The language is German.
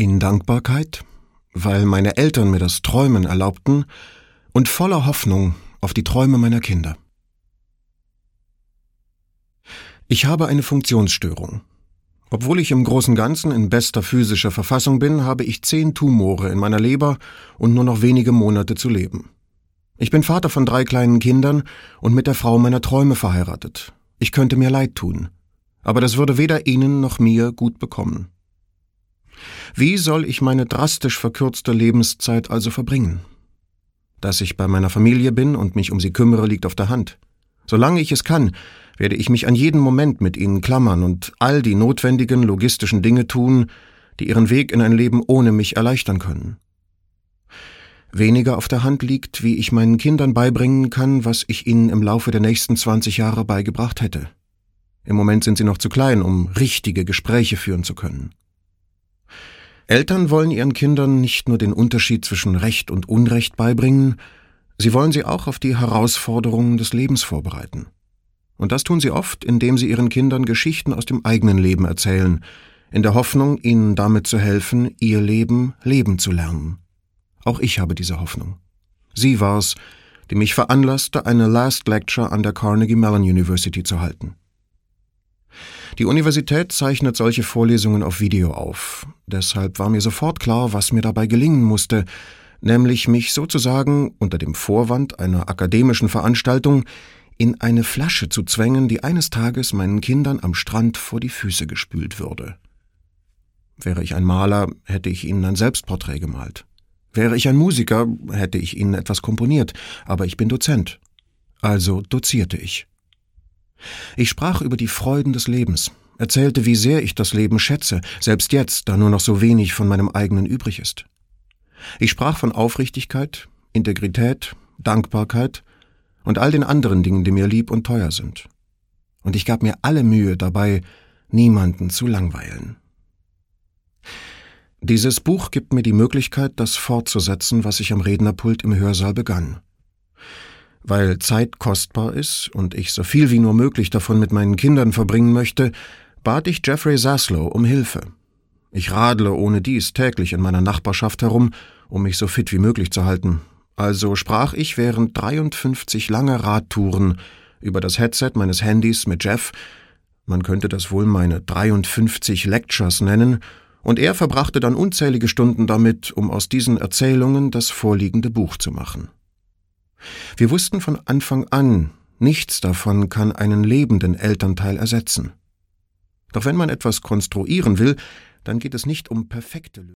In Dankbarkeit, weil meine Eltern mir das Träumen erlaubten, und voller Hoffnung auf die Träume meiner Kinder. Ich habe eine Funktionsstörung. Obwohl ich im Großen und Ganzen in bester physischer Verfassung bin, habe ich 10 Tumore in meiner Leber und nur noch wenige Monate zu leben. Ich bin Vater von 3 kleinen Kindern und mit der Frau meiner Träume verheiratet. Ich könnte mir leid tun, aber das würde weder Ihnen noch mir gut bekommen. Wie soll ich meine drastisch verkürzte Lebenszeit also verbringen? Dass ich bei meiner Familie bin und mich um sie kümmere, liegt auf der Hand. Solange ich es kann, werde ich mich an jeden Moment mit ihnen klammern und all die notwendigen logistischen Dinge tun, die ihren Weg in ein Leben ohne mich erleichtern können. Weniger auf der Hand liegt, wie ich meinen Kindern beibringen kann, was ich ihnen im Laufe der nächsten 20 Jahre beigebracht hätte. Im Moment sind sie noch zu klein, um richtige Gespräche führen zu können. Eltern wollen ihren Kindern nicht nur den Unterschied zwischen Recht und Unrecht beibringen, sie wollen sie auch auf die Herausforderungen des Lebens vorbereiten. Und das tun sie oft, indem sie ihren Kindern Geschichten aus dem eigenen Leben erzählen, in der Hoffnung, ihnen damit zu helfen, ihr Leben leben zu lernen. Auch ich habe diese Hoffnung. Sie war's, die mich veranlasste, eine Last Lecture an der Carnegie Mellon University zu halten. Die Universität zeichnet solche Vorlesungen auf Video auf. Deshalb war mir sofort klar, was mir dabei gelingen musste, nämlich mich sozusagen unter dem Vorwand einer akademischen Veranstaltung in eine Flasche zu zwängen, die eines Tages meinen Kindern am Strand vor die Füße gespült würde. Wäre ich ein Maler, hätte ich ihnen ein Selbstporträt gemalt. Wäre ich ein Musiker, hätte ich ihnen etwas komponiert, aber ich bin Dozent. Also dozierte ich. Ich sprach über die Freuden des Lebens, erzählte, wie sehr ich das Leben schätze, selbst jetzt, da nur noch so wenig von meinem eigenen übrig ist. Ich sprach von Aufrichtigkeit, Integrität, Dankbarkeit und all den anderen Dingen, die mir lieb und teuer sind. Und ich gab mir alle Mühe dabei, niemanden zu langweilen. Dieses Buch gibt mir die Möglichkeit, das fortzusetzen, was ich am Rednerpult im Hörsaal begann. Weil Zeit kostbar ist und ich so viel wie nur möglich davon mit meinen Kindern verbringen möchte, bat ich Jeffrey Zaslow um Hilfe. Ich radle ohne dies täglich in meiner Nachbarschaft herum, um mich so fit wie möglich zu halten. Also sprach ich während 53 langer Radtouren über das Headset meines Handys mit Jeff, man könnte das wohl meine 53 Lectures nennen, und er verbrachte dann unzählige Stunden damit, um aus diesen Erzählungen das vorliegende Buch zu machen. Wir wussten von Anfang an, nichts davon kann einen lebenden Elternteil ersetzen. Doch wenn man etwas konstruieren will, dann geht es nicht um perfekte Lösungen.